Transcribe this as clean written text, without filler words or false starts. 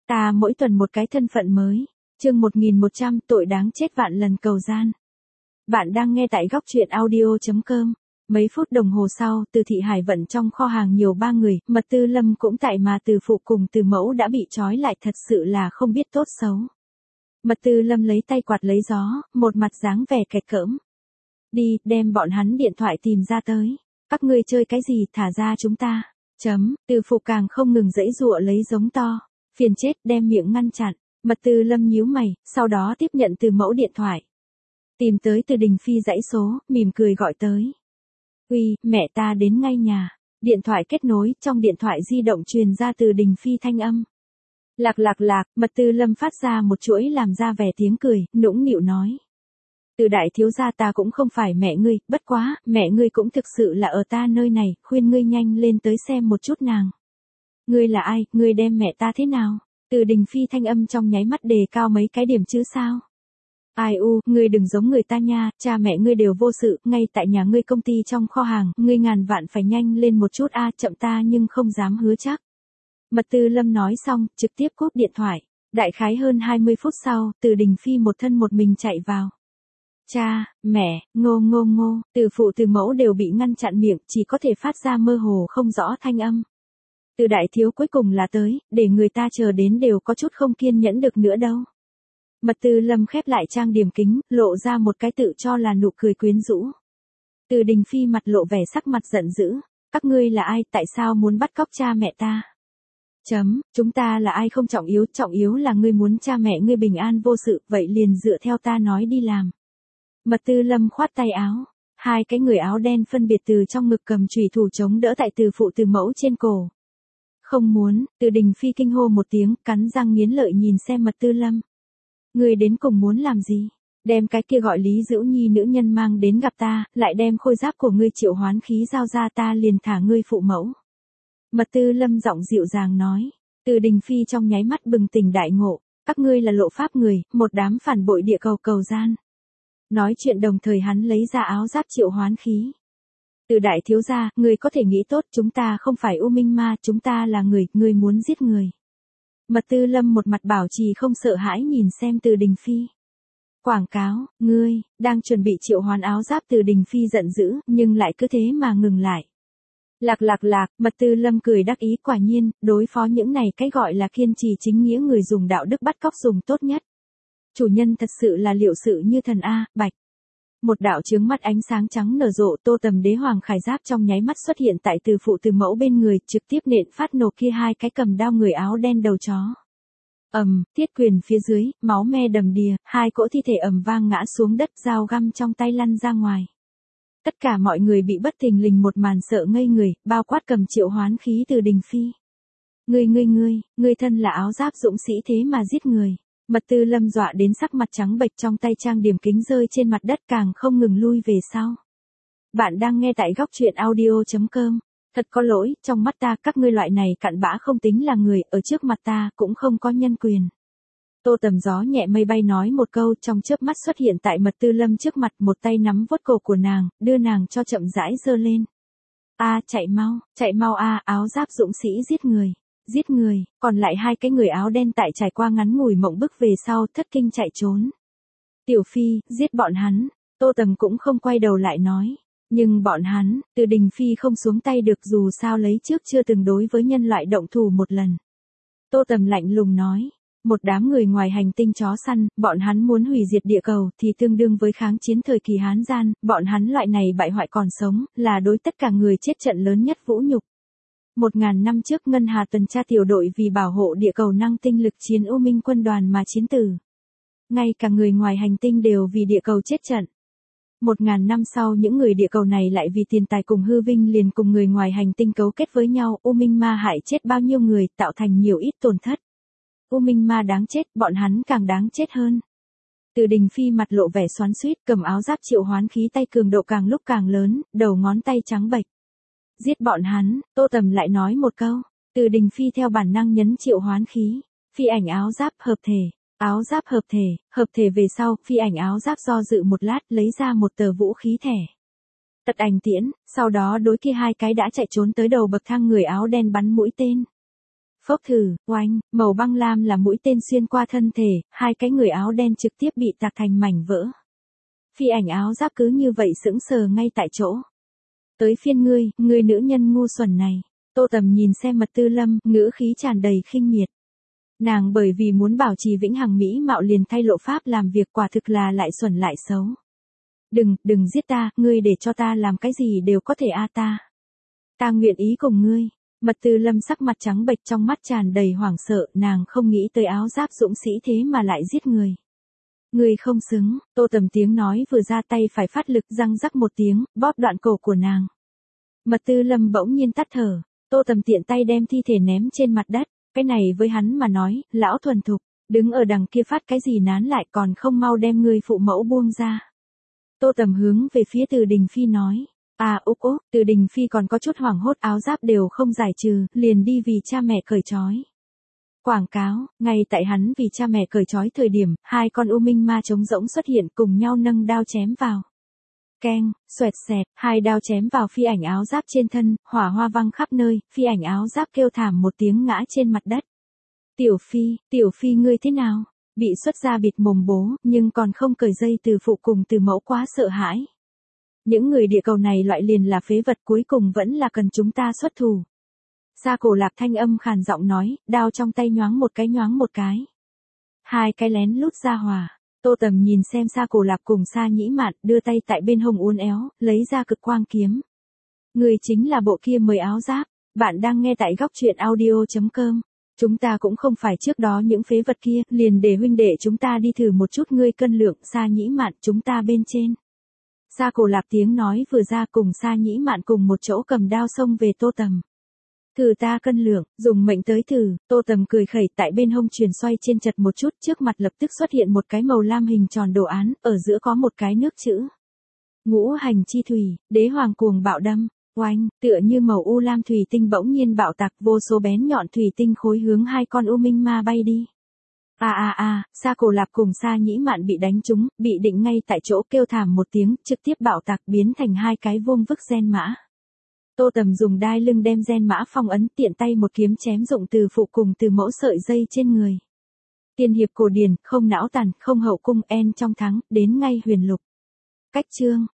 Ta mỗi tuần một cái thân phận mới. Chương 1100 tội đáng chết vạn lần cầu gian. Bạn đang nghe tại góc truyện audio.com. Mấy phút đồng hồ sau, Từ Thị Hải vận trong kho hàng nhiều 3 người, Mật Tư Lâm cũng tại mà Từ Phụ cùng Từ Mẫu đã bị trói lại, thật sự là không biết tốt xấu. Mật Tư Lâm lấy tay quạt lấy gió, một mặt dáng vẻ kẹt cỡm. Đi, đem bọn hắn điện thoại tìm ra tới. Các ngươi chơi cái gì, thả ra chúng ta. Từ Phụ càng không ngừng giãy giụa lấy giống to. Phiền chết, đem miệng ngăn chặn. Mật Tư Lâm nhíu mày, sau đó tiếp nhận Từ Mẫu điện thoại. Tìm tới Từ Đình Phi dãy số, mỉm cười gọi tới. Uy, mẹ ta đến ngay nhà. Điện thoại kết nối, trong điện thoại di động truyền ra Từ Đình Phi thanh âm. Lạc lạc lạc, Mật Tư Lâm phát ra một chuỗi làm ra vẻ tiếng cười, nũng nịu nói. Từ đại thiếu gia, ta cũng không phải mẹ ngươi, bất quá, mẹ ngươi cũng thực sự là ở ta nơi này, khuyên ngươi nhanh lên tới xem một chút nàng. Ngươi là ai, ngươi đem mẹ ta thế nào? Từ Đình Phi thanh âm trong nháy mắt đề cao mấy cái điểm chứ sao? Ai u, ngươi đừng giống người ta nha, cha mẹ ngươi đều vô sự, ngay tại nhà ngươi công ty trong kho hàng, ngươi ngàn vạn phải nhanh lên một chút a, chậm ta nhưng không dám hứa chắc. Mật Tư Lâm nói xong, trực tiếp cúp điện thoại. Đại khái hơn 20 phút sau, Từ Đình Phi một thân một mình chạy vào. Cha, mẹ, ngô, Từ Phụ Từ Mẫu đều bị ngăn chặn miệng, chỉ có thể phát ra mơ hồ không rõ thanh âm. Từ đại thiếu cuối cùng là tới, để người ta chờ đến đều có chút không kiên nhẫn được nữa đâu. Mật Tư Lâm khép lại trang điểm kính, lộ ra một cái tự cho là nụ cười quyến rũ. Từ Đình Phi mặt lộ vẻ sắc mặt giận dữ. Các ngươi là ai, tại sao muốn bắt cóc cha mẹ ta? Chúng ta là ai không trọng yếu là ngươi muốn cha mẹ ngươi bình an vô sự, vậy liền dựa theo ta nói đi làm. Mật Tư Lâm khoát tay áo. Hai cái người áo đen phân biệt từ trong ngực cầm chùy thủ chống đỡ tại Từ Phụ Từ Mẫu trên cổ. Không muốn, Từ Đình Phi kinh hô một tiếng, cắn răng nghiến lợi nhìn xem Mật Tư Lâm. Ngươi đến cùng muốn làm gì? Đem cái kia gọi Lý Dữu Nhi nữ nhân mang đến gặp ta, lại đem khôi giáp của ngươi triệu hoán khí giao ra, ta liền thả ngươi phụ mẫu. Mật Tư Lâm giọng dịu dàng nói. Từ Đình Phi trong nháy mắt bừng tỉnh đại ngộ. Các ngươi là lộ pháp người, một đám phản bội địa cầu cầu gian. Nói chuyện đồng thời hắn lấy ra áo giáp triệu hoán khí. Từ đại thiếu gia, người có thể nghĩ tốt, chúng ta không phải U Minh Ma, chúng ta là người muốn giết người. Mật Tư Lâm một mặt bảo trì không sợ hãi nhìn xem Từ Đình Phi. Quảng cáo, ngươi, đang chuẩn bị triệu hoán áo giáp. Từ Đình Phi giận dữ, nhưng lại cứ thế mà ngừng lại. Lạc, Mật Tư Lâm cười đắc ý, quả nhiên, đối phó những này cái gọi là kiên trì chính nghĩa người dùng đạo đức bắt cóc dùng tốt nhất. Chủ nhân thật sự là liệu sự như thần a, bạch. Một đạo chướng mắt ánh sáng trắng nở rộ, Tô Tầm Đế Hoàng khải giáp trong nháy mắt xuất hiện tại Từ Phụ Từ Mẫu bên người, trực tiếp nện phát nổ kia hai cái cầm đao người áo đen đầu chó. Thiết quyền phía dưới, máu me đầm đìa, hai cỗ thi thể vang ngã xuống đất, dao găm trong tay lăn ra ngoài. Tất cả mọi người bị bất thình lình một màn sợ ngây người, bao quát cầm triệu hoán khí Từ Đình Phi. Ngươi thân là áo giáp dũng sĩ thế mà giết người. Mật Tư Lâm dọa đến sắc mặt trắng bệch, trong tay trang điểm kính rơi trên mặt đất, càng không ngừng lui về sau. Bạn đang nghe tại góc truyện audio.com. Thật có lỗi, trong mắt ta, các ngươi loại này cặn bã không tính là người, ở trước mặt ta, cũng không có nhân quyền. Tô Tầm gió nhẹ mây bay nói một câu, trong chớp mắt xuất hiện tại Mật Tư Lâm trước mặt, một tay nắm vuốt cổ của nàng, đưa nàng cho chậm rãi giơ lên. Chạy mau a, áo giáp dũng sĩ giết người, còn lại hai cái người áo đen tại trải qua ngắn ngủi mộng bức về sau, thất kinh chạy trốn. Tiểu Phi, giết bọn hắn. Tô Tầm cũng không quay đầu lại nói. Nhưng bọn hắn, Từ Đình Phi không xuống tay được, dù sao lấy trước chưa từng đối với nhân loại động thủ một lần. Tô Tầm lạnh lùng nói. Một đám người ngoài hành tinh chó săn, bọn hắn muốn hủy diệt địa cầu thì tương đương với kháng chiến thời kỳ Hán gian, bọn hắn loại này bại hoại còn sống, là đối tất cả người chết trận lớn nhất vũ nhục. 1000 năm trước Ngân Hà tuần tra tiểu đội vì bảo hộ địa cầu năng tinh lực chiến U Minh quân đoàn mà chiến tử. Ngay cả người ngoài hành tinh đều vì địa cầu chết trận. 1000 năm sau những người địa cầu này lại vì tiền tài cùng hư vinh liền cùng người ngoài hành tinh cấu kết với nhau, U Minh Ma hại chết bao nhiêu người, tạo thành nhiều ít tổn thất. U Minh Ma đáng chết, bọn hắn càng đáng chết hơn. Từ Đình Phi mặt lộ vẻ xoắn xuýt, cầm áo giáp triệu hoán khí, tay cường độ càng lúc càng lớn, đầu ngón tay trắng bệch. Giết bọn hắn, Tô Tầm lại nói một câu. Từ Đình Phi theo bản năng nhấn triệu hoán khí. Phi ảnh áo giáp hợp thể. Áo giáp hợp thể về sau, phi ảnh áo giáp do dự một lát, lấy ra một tờ vũ khí thẻ. Tật ảnh tiễn, sau đó đối kia hai cái đã chạy trốn tới đầu bậc thang người áo đen bắn mũi tên. Phốc thử, oanh, màu băng lam là mũi tên xuyên qua thân thể, hai cái người áo đen trực tiếp bị tạc thành mảnh vỡ. Phi ảnh áo giáp cứ như vậy sững sờ ngay tại chỗ. Tới phiên ngươi nữ nhân ngu xuẩn này. Tô Tầm nhìn xem Mật Tư Lâm, ngữ khí tràn đầy khinh miệt. Nàng bởi vì muốn bảo trì vĩnh hằng mỹ mạo liền thay lộ pháp làm việc, quả thực là lại xuẩn lại xấu. Đừng giết ta, ngươi để cho ta làm cái gì đều có thể ta. Ta nguyện ý cùng ngươi. Mật Tư Lâm sắc mặt trắng bệch, trong mắt tràn đầy hoảng sợ, nàng không nghĩ tới áo giáp dũng sĩ thế mà lại giết người. Ngươi không xứng. Tô Tầm tiếng nói vừa ra, tay phải phát lực, răng rắc một tiếng, bóp đoạn cổ của nàng. Mật Tư Lâm bỗng nhiên tắt thở. Tô Tầm tiện tay đem thi thể ném trên mặt đất. Cái này với hắn mà nói, lão thuần thục, đứng ở đằng kia phát cái gì nán lại, còn không mau đem ngươi phụ mẫu buông ra. Tô Tầm hướng về phía Từ Đình Phi nói. Úc. Từ Đình Phi còn có chút hoảng hốt, áo giáp đều không giải trừ, liền đi vì cha mẹ cởi trói. Quảng cáo, ngay tại hắn vì cha mẹ cởi trói thời điểm, hai con u minh ma trống rỗng xuất hiện cùng nhau nâng đao chém vào. Keng, xoẹt xẹt, hai đao chém vào phi ảnh áo giáp trên thân, hỏa hoa văng khắp nơi, phi ảnh áo giáp kêu thảm một tiếng ngã trên mặt đất. Tiểu Phi ngươi thế nào? Bị xuất ra bịt mồm bố, nhưng còn không cởi dây từ phụ cùng từ mẫu, quá sợ hãi. Những người địa cầu này loại liền là phế vật, cuối cùng vẫn là cần chúng ta xuất thủ. Sa Cổ Lạp thanh âm khàn giọng nói, đao trong tay nhoáng một cái. Hai cái lén lút ra hòa. Tô Tầm nhìn xem Sa Cổ Lạp cùng Sa Nhĩ Mạn, đưa tay tại bên hông uốn éo, lấy ra cực quang kiếm. Người chính là bộ kia mời áo giáp. Bạn đang nghe tại góc truyện audio.com. Chúng ta cũng không phải trước đó những phế vật kia, liền để huynh đệ chúng ta đi thử một chút ngươi cân lượng. Sa Nhĩ Mạn, chúng ta bên trên. Sa Cổ Lạp tiếng nói vừa ra, cùng Sa Nhĩ Mạn cùng một chỗ cầm đao xông về Tô Tầm. Thử ta cân lượng, dùng mệnh tới thử. Tô Tầm cười khẩy, tại bên hông truyền xoay trên chật một chút, trước mặt lập tức xuất hiện một cái màu lam hình tròn đồ án, ở giữa có một cái nước chữ. Ngũ hành chi thủy, đế hoàng cuồng bạo đâm. Oanh, tựa như màu u lam thủy tinh bỗng nhiên bạo tạc, vô số bén nhọn thủy tinh khối hướng hai con u minh ma bay đi. Sa Cổ Lạp cùng Sa Nhĩ Mạn bị đánh trúng, bị định ngay tại chỗ, kêu thảm một tiếng, trực tiếp bạo tạc biến thành hai cái vuông vức gen mã. Tô Tầm dùng đai lưng đem gen mã phong ấn, tiện tay một kiếm chém dụng từ phụ cùng từ mẫu sợi dây trên người. Tiên hiệp cổ điển, không não tàn, không hậu cung, en trong thắng, đến ngay huyền lục. Cách chương.